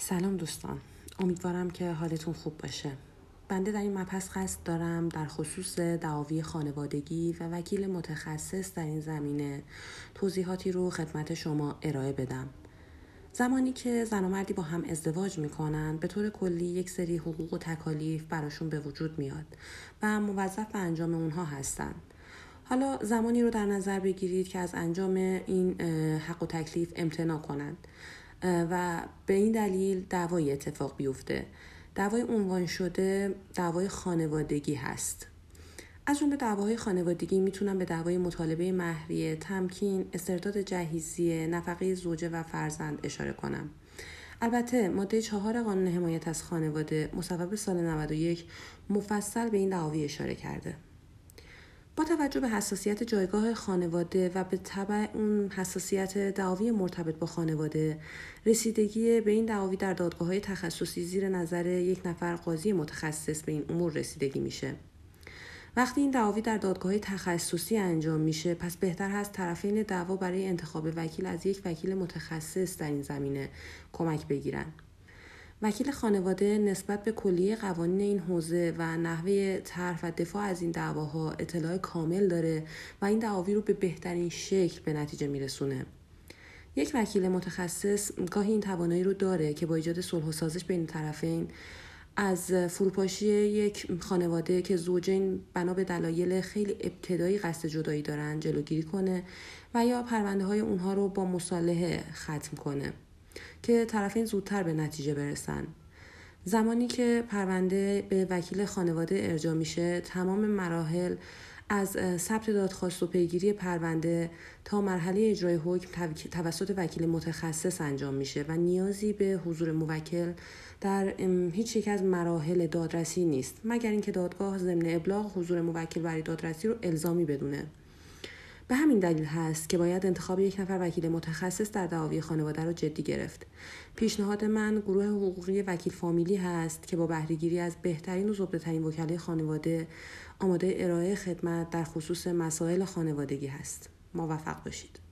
سلام دوستان، امیدوارم که حالتون خوب باشه. بنده در این مبحث قصد دارم در خصوص دعاوی خانوادگی و وکیل متخصص در این زمینه توضیحاتی رو خدمت شما ارائه بدم. زمانی که زن و مردی با هم ازدواج میکنن به طور کلی یک سری حقوق و تکالیف براشون به وجود میاد و موظف به انجام اونها هستن. حالا زمانی رو در نظر بگیرید که از انجام این حق و تکلیف امتناع کنند و به این دلیل دعوای اتفاق بیفته. دعوای عنوان شده دعوای خانوادگی هست. از جمله دعواهای خانوادگی میتونن به دعوای مطالبه مهریه، تمکین، استرداد جهیزیه، نفقه زوجه و فرزند اشاره کنم. البته ماده 4 قانون حمایت از خانواده مصوب سال 91 مفصل به این دعاوی اشاره کرده. با توجه به حساسیت جایگاه خانواده و به تبع اون حساسیت دعاوی مرتبط با خانواده، رسیدگی به این دعاوی در دادگاه‌های تخصصی زیر نظر یک نفر قاضی متخصص به این امور رسیدگی میشه. وقتی این دعاوی در دادگاه‌های تخصصی انجام میشه، پس بهتر هست طرفین دعوا برای انتخاب وکیل از یک وکیل متخصص در این زمینه کمک بگیرن. وکیل خانواده نسبت به کلیه قوانین این حوزه و نحوه طرح و دفاع از این دعواها اطلاع کامل داره و این دعاوی رو به بهترین شکل به نتیجه میرسونه. یک وکیل متخصص گاهی این توانایی رو داره که با ایجاد صلح و سازش بین طرفین از فروپاشی یک خانواده که زوجین بنا به دلایل خیلی ابتدایی قصد جدایی دارن جلوگیری کنه و یا پرونده های اونها رو با مصالحه ختم کنه که طرفین زودتر به نتیجه برسن. زمانی که پرونده به وکیل خانواده ارجاع میشه، تمام مراحل از ثبت دادخواست و پیگیری پرونده تا مرحله اجرای حکم توسط وکیل متخصص انجام میشه و نیازی به حضور موکل در هیچ یک از مراحل دادرسی نیست، مگر اینکه دادگاه ضمن ابلاغ حضور موکل برای دادرسی رو الزامی بدونه. به همین دلیل هست که باید انتخاب یک نفر وکیل متخصص در دعاوی خانواده رو جدی گرفت. پیشنهاد من گروه حقوقی وکیل فامیلی هست که با بهره‌گیری از بهترین و زبده‌ترین وکلای خانواده آماده ارائه خدمت در خصوص مسائل خانوادگی هست. موفق باشید.